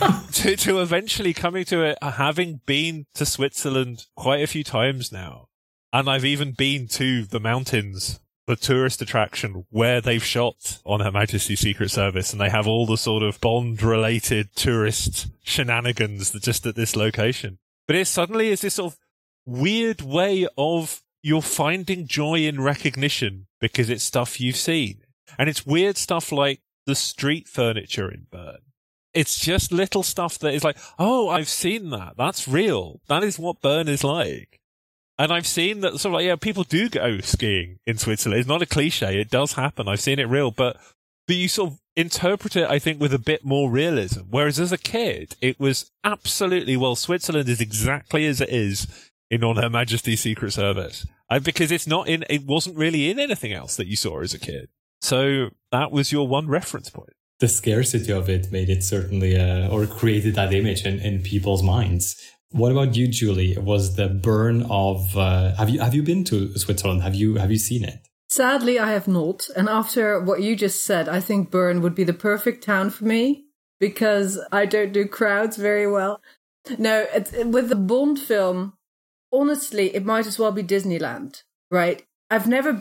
to eventually coming to it, having been to Switzerland quite a few times now. And I've even been to the mountains, the tourist attraction where they've shot on Her Majesty's Secret Service. And they have all the sort of Bond-related tourist shenanigans that just at this location. But it suddenly is this sort of weird way of you're finding joy in recognition because it's stuff you've seen. And it's weird stuff like the street furniture in Bern. It's just little stuff that is like, oh, I've seen that. That's real. That is what Bern is like. And I've seen that sort of like, yeah, people do go skiing in Switzerland. It's not a cliche. It does happen. I've seen it real, but you sort of interpret it, I think, with a bit more realism. Whereas as a kid, it was absolutely, well, Switzerland is exactly as it is on Her Majesty's Secret Service. Because it wasn't really in anything else that you saw as a kid. So that was your one reference point. The scarcity of it made it certainly, or created that image in people's minds. What about you, Julie? Was the Bern of, have you been to Switzerland? Have you seen it? Sadly, I have not. And after what you just said, I think Bern would be the perfect town for me because I don't do crowds very well. No, with the Bond film, honestly, it might as well be Disneyland, right? I've never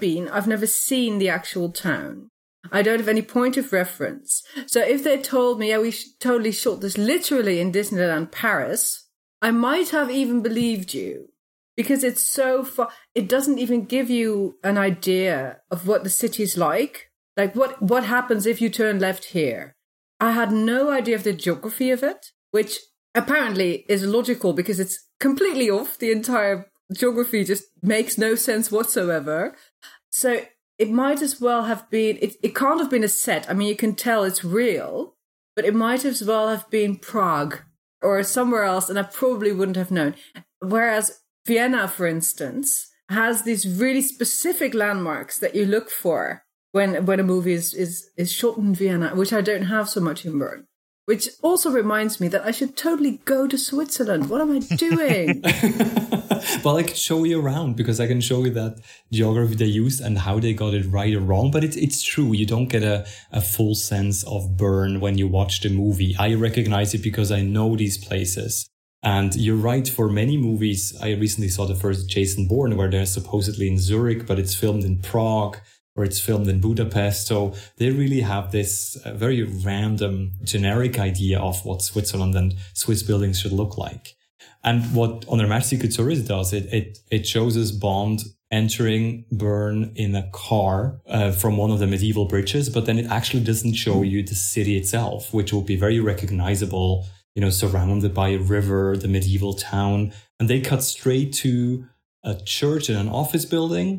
seen the actual town. I don't have any point of reference. So if they told me, yeah, we totally shot this literally in Disneyland Paris, I might have even believed you because it's so far. It doesn't even give you an idea of what the city's like. Like what happens if you turn left here? I had no idea of the geography of it, which apparently is logical because it's completely off. The entire geography just makes no sense whatsoever. So it might as well have been, it can't have been a set. I mean, you can tell it's real, but it might as well have been Prague or somewhere else, and I probably wouldn't have known. Whereas Vienna, for instance, has these really specific landmarks that you look for when a movie is shot in Vienna, which I don't have so much in Bern. Which also reminds me that I should totally go to Switzerland. What am I doing? Well, I can show you around because I can show you that geography they used and how they got it right or wrong. But it's true. You don't get a full sense of Bern when you watch the movie. I recognize it because I know these places. And you're right, for many movies, I recently saw the first Jason Bourne where they're supposedly in Zurich, but it's filmed in Prague. Or it's filmed in Budapest. So they really have this very random, generic idea of what Switzerland and Swiss buildings should look like. And what On Her Majesty's Secret Service does, it shows us Bond entering Bern in a car from one of the medieval bridges, but then it actually doesn't show you the city itself, which will be very recognizable, surrounded by a river, the medieval town. And they cut straight to a church and an office building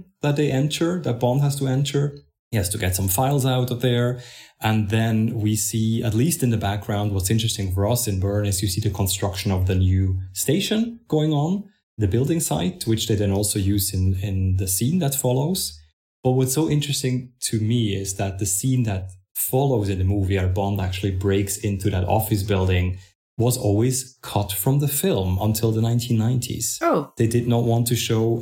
that Bond has to enter. He has to get some files out of there. And then we see, at least in the background, what's interesting for us in Bern is you see the construction of the new station going on, the building site, which they then also use in the scene that follows. But what's so interesting to me is that the scene that follows in the movie, where Bond actually breaks into that office building, was always cut from the film until the 1990s. Oh. They did not want to show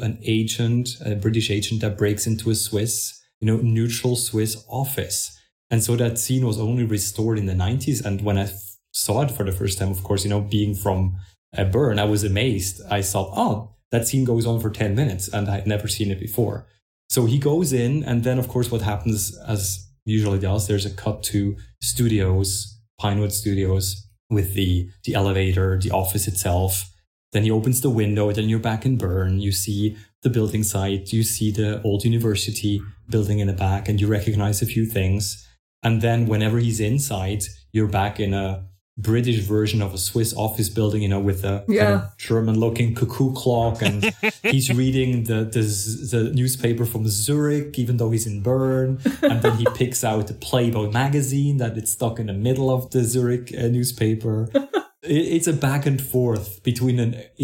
a British agent that breaks into a Swiss, neutral Swiss office. And so that scene was only restored in the 90s. And when I saw it for the first time, of course, being from Bern, I was amazed. I thought, oh, that scene goes on for 10 minutes and I had never seen it before. So he goes in, and then, of course, what happens, as usually does, there's a cut to studios, Pinewood Studios, with the elevator, the office itself. Then he opens the window, then you're back in Bern. You see the building site, you see the old university building in the back, and you recognize a few things. And then whenever he's inside, you're back in a British version of a Swiss office building, with a kind of German-looking cuckoo clock, and he's reading the newspaper from Zurich, even though he's in Bern. And then he picks out the Playboy magazine that it's stuck in the middle of the Zurich newspaper. It's a back and forth between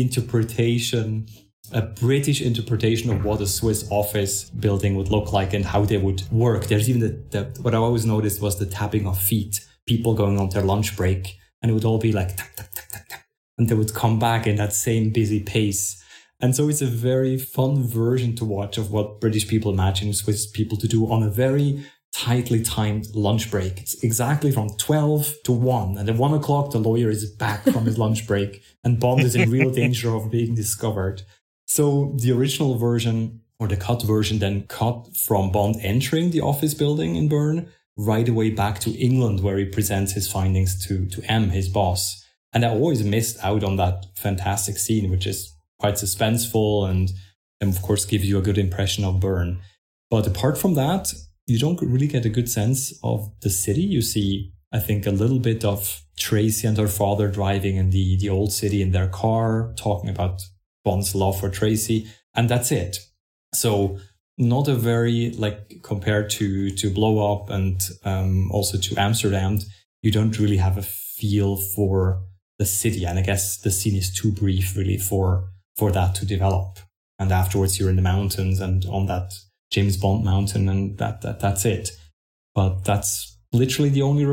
a British interpretation of what a Swiss office building would look like and how they would work. There's even what I always noticed was the tapping of feet, people going on their lunch break, and it would all be like tap, tap, tap, tap, tap. And they would come back in that same busy pace. And so it's a very fun version to watch of what British people imagine Swiss people to do on a very tightly timed lunch break. It's exactly from 12 to 1. And at 1 o'clock, the lawyer is back from his lunch break and Bond is in real danger of being discovered. So the original version, or the cut version, then cut from Bond entering the office building in Bern right away back to England, where he presents his findings to M, his boss. And I always missed out on that fantastic scene, which is quite suspenseful and of course gives you a good impression of Bern. But apart from that, you don't really get a good sense of the city. You see, I think, a little bit of Tracy and her father driving in the old city in their car, talking about Bond's love for Tracy, and that's it. So not a very, like, compared to Blow Up and also to Amsterdam, you don't really have a feel for the city. And I guess the scene is too brief really for that to develop. And afterwards you're in the mountains and on that James Bond mountain, and that's it. But that's literally the only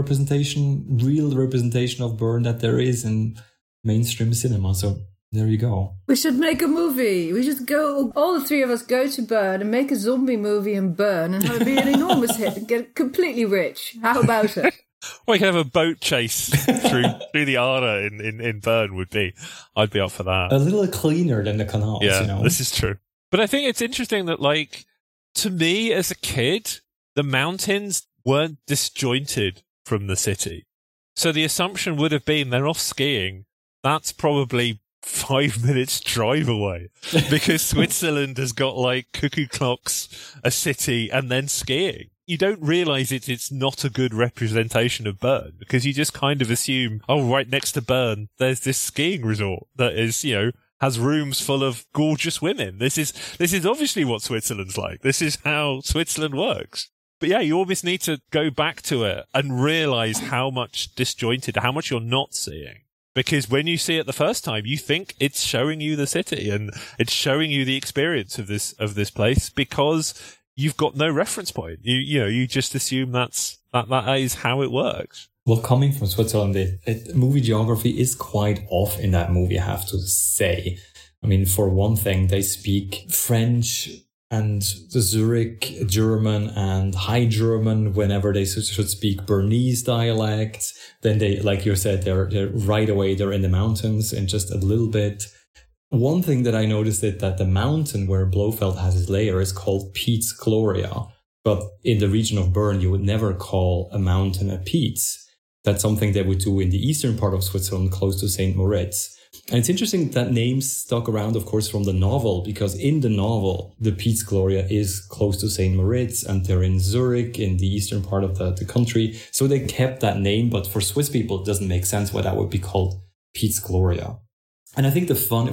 real representation of Bern that there is in mainstream cinema. So there you go. We should make a movie. We should go, all the three of us go to Bern and make a zombie movie in Bern and have it be an enormous hit and get completely rich. How about it? Or you can have a boat chase through the Aare in Bern I'd be up for that. A little cleaner than the canals, yeah, you know. This is true. But I think it's interesting that, like, to me as a kid, the mountains weren't disjointed from the city. So the assumption would have been they're off skiing. That's probably 5 minutes drive away, because Switzerland has got like cuckoo clocks, a city, and then skiing. You don't realise it's not a good representation of Bern, because you just kind of assume, oh, right next to Bern, there's this skiing resort that is, you know, has rooms full of gorgeous women. This is obviously what Switzerland's like. This is how Switzerland works. But yeah, you almost need to go back to it and realise how much disjointed, how much you're not seeing. Because when you see it the first time, you think it's showing you the city and it's showing you the experience of this place, because you've got no reference point. You just assume that is how it works. Well, coming from Switzerland, movie geography is quite off in that movie, I have to say. I mean, for one thing, they speak French and the Zurich German and High German whenever they should speak Bernese dialect. Then they, like you said, they're right away, they're in the mountains in just a little bit. One thing that I noticed is that the mountain where Blofeld has his lair is called Piz Gloria. But in the region of Bern, you would never call a mountain a Piz. That's something they would do in the eastern part of Switzerland, close to St. Moritz. And it's interesting that name stuck around, of course, from the novel, because in the novel, the Piz Gloria is close to St. Moritz and they're in Zurich, in the eastern part of the country. So they kept that name, but for Swiss people, it doesn't make sense why that would be called Piz Gloria. And I think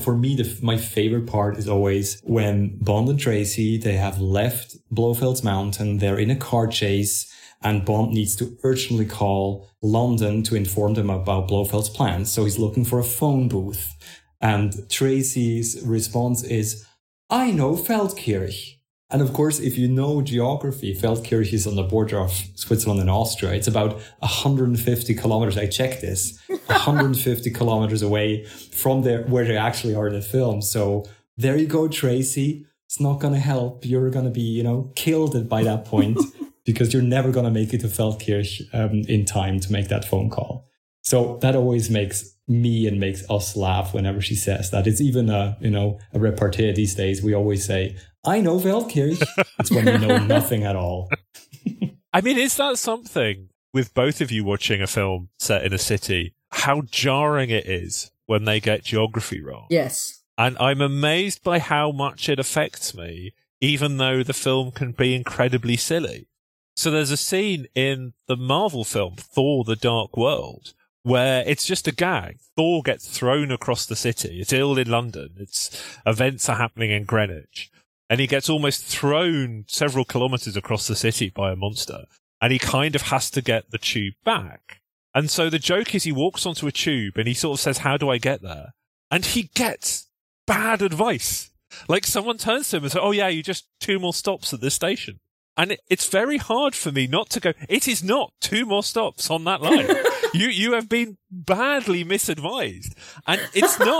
my favorite part is always when Bond and Tracy, they have left Blofeld's mountain, they're in a car chase, and Bond needs to urgently call London to inform them about Blofeld's plans. So he's looking for a phone booth. And Tracy's response is, I know Feldkirch. And of course, if you know geography, Feldkirch is on the border of Switzerland and Austria. It's about 150 kilometers. I checked this. 150 kilometers away from there, where they actually are in the film. So there you go, Tracy. It's not going to help. You're going to be, killed by that point. Because you're never going to make it to Feldkirch in time to make that phone call. So that always makes me and makes us laugh whenever she says that. It's even a repartee these days. We always say, I know Feldkirch. It's when you know nothing at all. I mean, is that something with both of you watching a film set in a city, how jarring it is when they get geography wrong? Yes. And I'm amazed by how much it affects me, even though the film can be incredibly silly. So there's a scene in the Marvel film, Thor: The Dark World, where it's just a gag. Thor gets thrown across the city. It's all in London. Events are happening in Greenwich. And he gets almost thrown several kilometres across the city by a monster. And he kind of has to get the tube back. And so the joke is he walks onto a tube and he sort of says, how do I get there? And he gets bad advice. Like someone turns to him and says, oh yeah, you just 2 more stops at this station. And it's very hard for me not to go, it is not 2 more stops on that line. You have been badly misadvised. And it's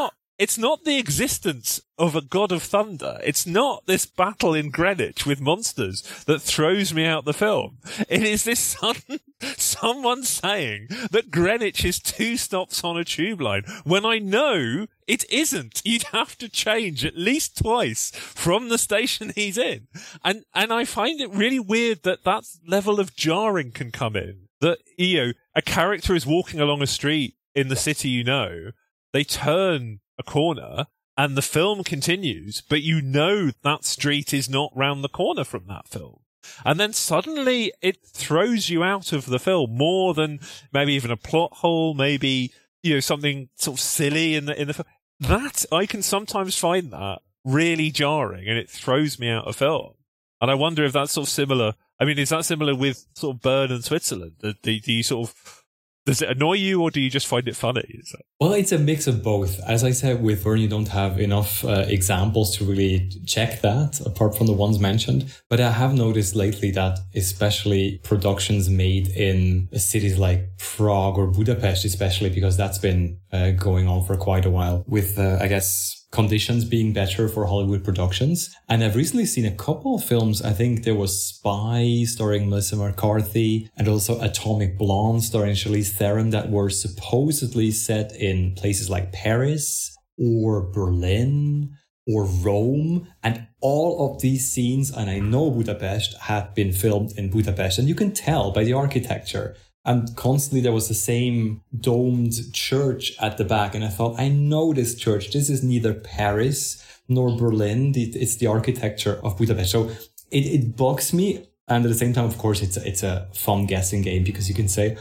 It's not the existence of a god of thunder. It's not this battle in Greenwich with monsters that throws me out the film. It is this someone saying that Greenwich is 2 stops on a tube line when I know it isn't. You'd have to change at least twice from the station he's in. And I find it really weird that that level of jarring can come in. That, a character is walking along a street in the city, they turn a corner and the film continues, but that street is not round the corner from that film. And then suddenly it throws you out of the film more than maybe even a plot hole, maybe, something sort of silly in the film. That, I can sometimes find that really jarring and it throws me out of film. And I wonder if that's sort of similar. I mean, is that similar with sort of Bern and Switzerland? Do you sort of, does it annoy you or do you just find it funny? Well, it's a mix of both. As I said, with Bern, you don't have enough examples to really check that, apart from the ones mentioned. But I have noticed lately that especially productions made in cities like Prague or Budapest, especially because that's been going on for quite a while with, I guess, conditions being better for Hollywood productions. And I've recently seen a couple of films. I think there was Spy starring Melissa McCarthy and also Atomic Blonde starring Charlize Theron that were supposedly set in places like Paris or Berlin or Rome. And all of these scenes, and I know Budapest, had been filmed in Budapest. And you can tell by the architecture. And constantly there was the same domed church at the back. And I thought, I know this church. This is neither Paris nor Berlin. It's the architecture of Budapest. So it bugs me. And at the same time, of course, it's a fun guessing game because you can say,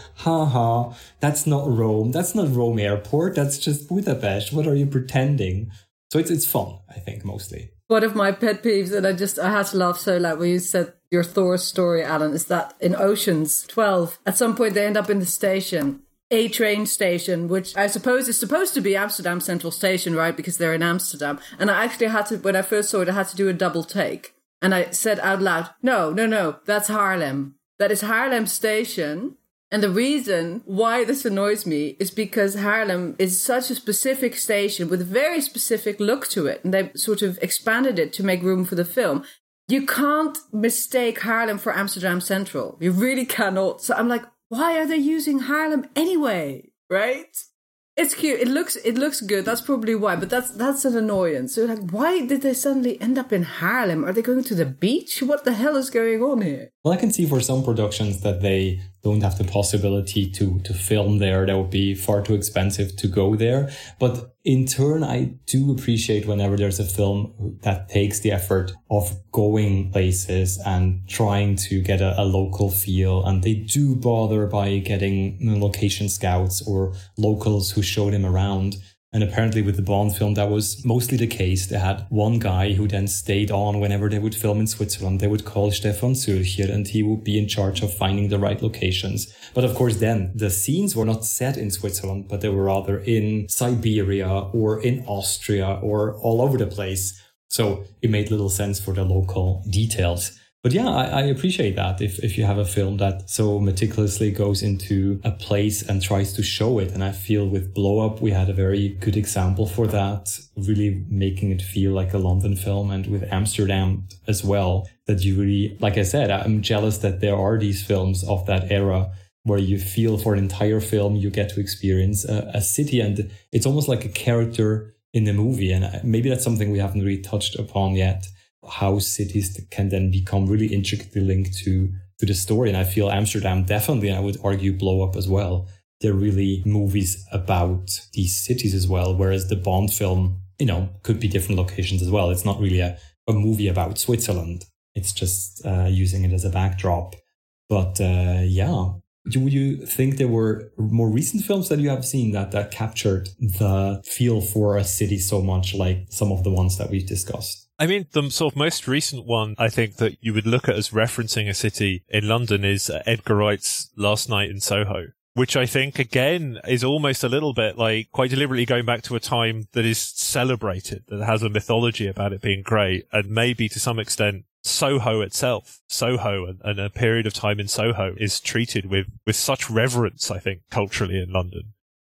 that's not Rome. That's not Rome Airport. That's just Budapest. What are you pretending? So it's fun, I think, mostly. One of my pet peeves, and I had to laugh so loud when you said your Thor story, Alan, is that in Ocean's 12, at some point they end up in the station, a train station, which I suppose is supposed to be Amsterdam Central Station, right? Because they're in Amsterdam. And I actually had to, when I first saw it, I had to do a double take. And I said out loud, no, that's Haarlem. That is Haarlem Station. And the reason why this annoys me is because Haarlem is such a specific station with a very specific look to it. And they sort of expanded it to make room for the film. You can't mistake Haarlem for Amsterdam Central. You really cannot. So I'm like, why are they using Haarlem anyway? Right? It's cute. It looks good. That's probably why. But that's an annoyance. So like, why did they suddenly end up in Haarlem? Are they going to the beach? What the hell is going on here? Well, I can see for some productions that they don't have the possibility to film there. That would be far too expensive to go there. But in turn, I do appreciate whenever there's a film that takes the effort of going places and trying to get a local feel. And they do bother by getting location scouts or locals who show them around. And apparently with the Bond film, that was mostly the case. They had one guy who then stayed on whenever they would film in Switzerland. They would call Stefan Zürcher and he would be in charge of finding the right locations. But of course, then the scenes were not set in Switzerland, but they were rather in Siberia or in Austria or all over the place. So it made little sense for the local details. But yeah, I appreciate that if you have a film that so meticulously goes into a place and tries to show it. And I feel with Blow Up, we had a very good example for that, really making it feel like a London film, and with Amsterdam as well, that you really, like I said, I'm jealous that there are these films of that era where you feel for an entire film, you get to experience a city, and it's almost like a character in the movie. And maybe that's something we haven't really touched upon yet. How cities can then become really intricately linked to the story. And I feel Amsterdam definitely, and I would argue Blow Up as well, they're really movies about these cities as well. Whereas the Bond film, could be different locations as well. It's not really a movie about Switzerland. It's just using it as a backdrop. But yeah. Do you think there were more recent films that you have seen that captured the feel for a city so much like some of the ones that we've discussed? I mean, the sort of most recent one I think that you would look at as referencing a city in London is Edgar Wright's Last Night in Soho, which I think, again, is almost a little bit like quite deliberately going back to a time that is celebrated, that has a mythology about it being great, and maybe to some extent Soho itself, and a period of time in Soho is treated with such reverence, I think, culturally in London,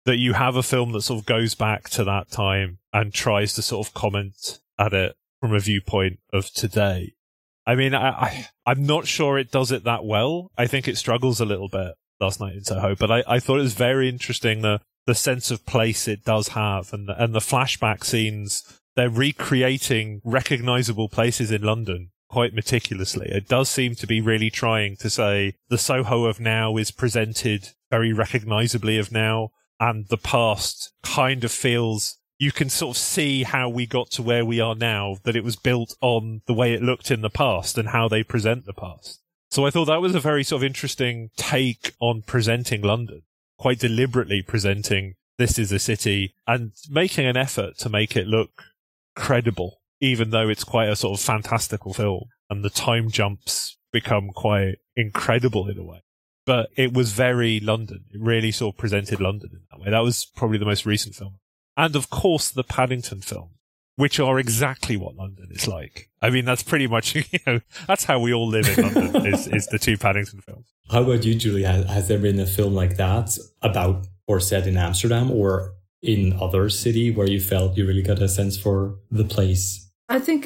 that you have a film that sort of goes back to that time and tries to sort of comment at it from a viewpoint of today. I mean, I'm not sure it does it that well. I think it struggles a little bit, Last Night in Soho, but I thought it was very interesting, the sense of place it does have, and the flashback scenes. They're recreating recognizable places in London quite meticulously. It does seem to be really trying to say the Soho of now is presented very recognizably of now, and the past kind of feels, you can sort of see how we got to where we are now, that it was built on the way it looked in the past and how they present the past. So I thought that was a very sort of interesting take on presenting London, quite deliberately presenting this is a city and making an effort to make it look credible, even though it's quite a sort of fantastical film and the time jumps become quite incredible in a way. But it was very London. It really sort of presented London in that way. That was probably the most recent film. And of course, the Paddington films, which are exactly what London is like. I mean, that's pretty much, that's how we all live in London, is the two Paddington films. How about you, Julie? Has there been a film like that about or set in Amsterdam or in other city where you felt you really got a sense for the place? I think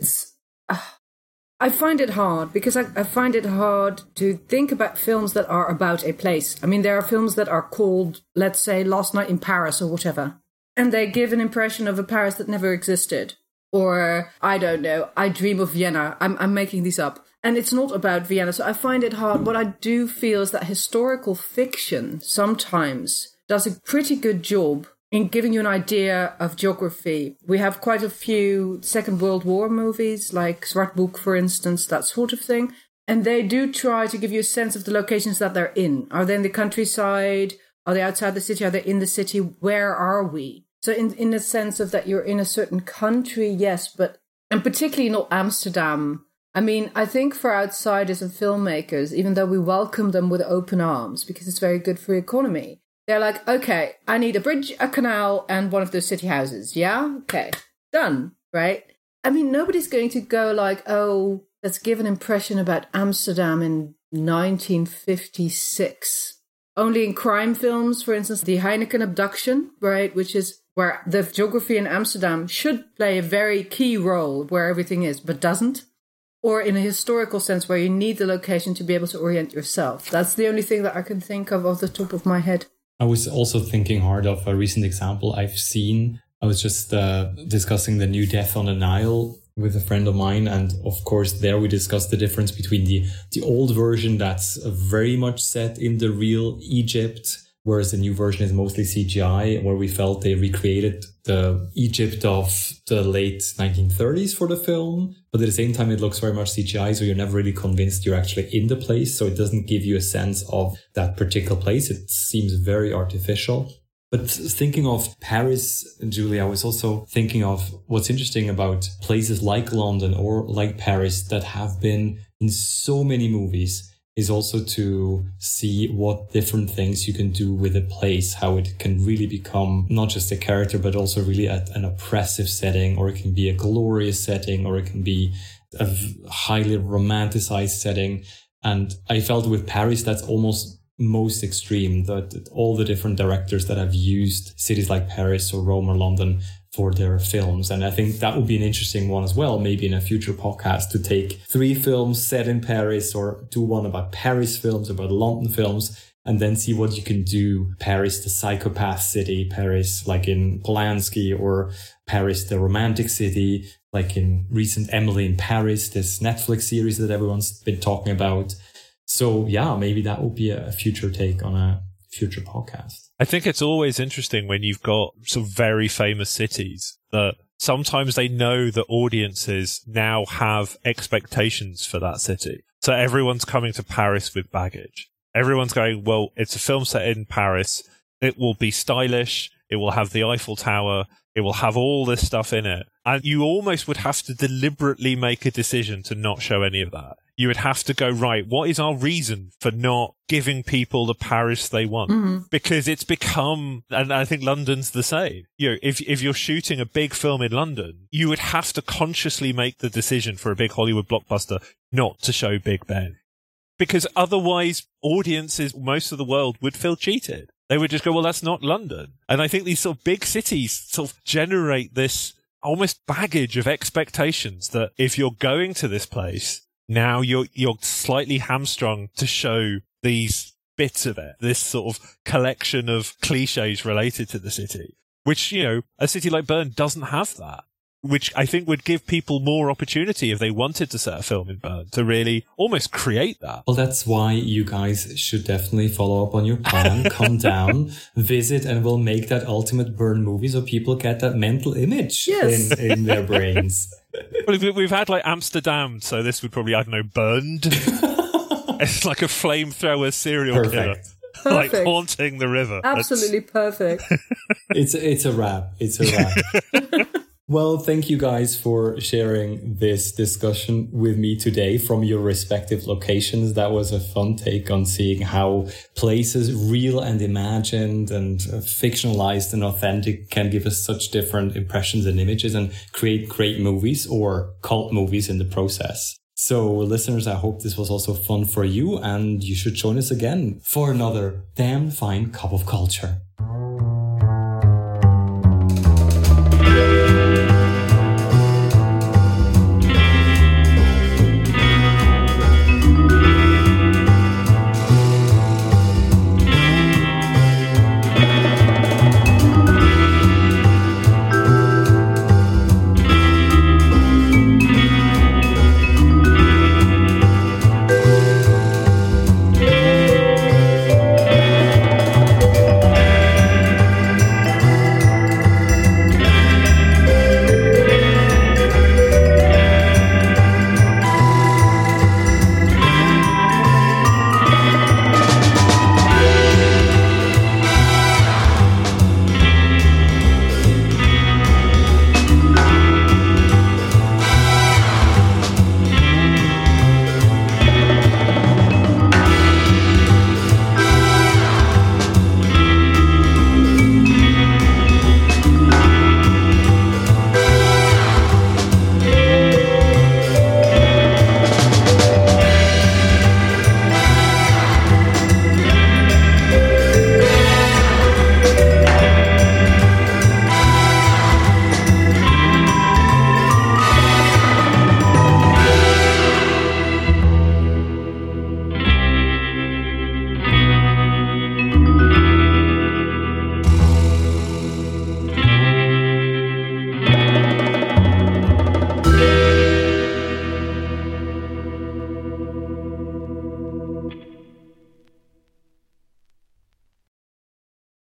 I find it hard because I find it hard to think about films that are about a place. I mean, there are films that are called, let's say, Last Night in Paris or whatever, and they give an impression of a Paris that never existed. Or, I don't know, I Dream of Vienna. I'm making these up. And it's not about Vienna, so I find it hard. What I do feel is that historical fiction sometimes does a pretty good job in giving you an idea of geography. We have quite a few Second World War movies, like Zwart Boek, for instance, that sort of thing. And they do try to give you a sense of the locations that they're in. Are they in the countryside? Are they outside the city? Are they in the city? Where are we? So in the sense of that you're in a certain country, yes, and particularly not Amsterdam. I mean, I think for outsiders and filmmakers, even though we welcome them with open arms because it's very good for the economy, they're like, okay, I need a bridge, a canal, and one of those city houses. Yeah? Okay. Done. Right? I mean, nobody's going to go like, oh, let's give an impression about Amsterdam in 1956. Only in crime films, for instance, the Heineken abduction, right, which is where the geography in Amsterdam should play a very key role where everything is, but doesn't. Or in a historical sense where you need the location to be able to orient yourself. That's the only thing that I can think of off the top of my head. I was also thinking hard of a recent example I've seen. I was just discussing the new Death on the Nile with a friend of mine. And of course, there we discussed the difference between the old version that's very much set in the real Egypt, whereas the new version is mostly CGI, where we felt they recreated the Egypt of the late 1930s for the film. But at the same time, it looks very much CGI, so you're never really convinced you're actually in the place. So it doesn't give you a sense of that particular place. It seems very artificial. But thinking of Paris, Julie, I was also thinking of what's interesting about places like London or like Paris that have been in so many movies is also to see what different things you can do with a place, how it can really become not just a character, but also really an oppressive setting, or it can be a glorious setting, or it can be a highly romanticized setting. And I felt with Paris, that's almost most extreme, that all the different directors that have used cities like Paris or Rome or London for their films. And I think that would be an interesting one as well, maybe in a future podcast, to take 3 films set in Paris or do one about Paris films, about London films, and then see what you can do. Paris, the psychopath city, Paris, like in Polanski, or Paris, the romantic city, like in recent Emily in Paris, this Netflix series that everyone's been talking about. So yeah, maybe that would be a future take on a future podcast. I think it's always interesting when you've got some very famous cities that sometimes they know that audiences now have expectations for that city. So everyone's coming to Paris with baggage. Everyone's going, well, it's a film set in Paris. It will be stylish. It will have the Eiffel Tower. It will have all this stuff in it. And you almost would have to deliberately make a decision to not show any of that. You would have to go, right, what is our reason for not giving people the Paris they want? Mm-hmm. Because it's become, and I think London's the same. You know, if you're shooting a big film in London, you would have to consciously make the decision for a big Hollywood blockbuster not to show Big Ben. Because otherwise audiences, most of the world would feel cheated. They would just go, well, that's not London. And I think these sort of big cities sort of generate this almost baggage of expectations that if you're going to this place, now you're slightly hamstrung to show these bits of it, this sort of collection of cliches related to the city, which, you know, a city like Bern doesn't have that, which I think would give people more opportunity if they wanted to set a film in Bern to really almost create that. Well, that's why you guys should definitely follow up on your plan, come down, visit, and we'll make that ultimate Bern movie so people get that mental image in their brains. Well, we've had like Amsterdam, so this would probably, I don't know, Burned. It's like a flamethrower serial killer. Like haunting the river. Absolutely perfect. It's a wrap. It's a wrap. Well, thank you guys for sharing this discussion with me today from your respective locations. That was a fun take on seeing how places, real and imagined and fictionalized and authentic, can give us such different impressions and images and create great movies or cult movies in the process. So listeners, I hope this was also fun for you, and you should join us again for another damn fine cup of culture.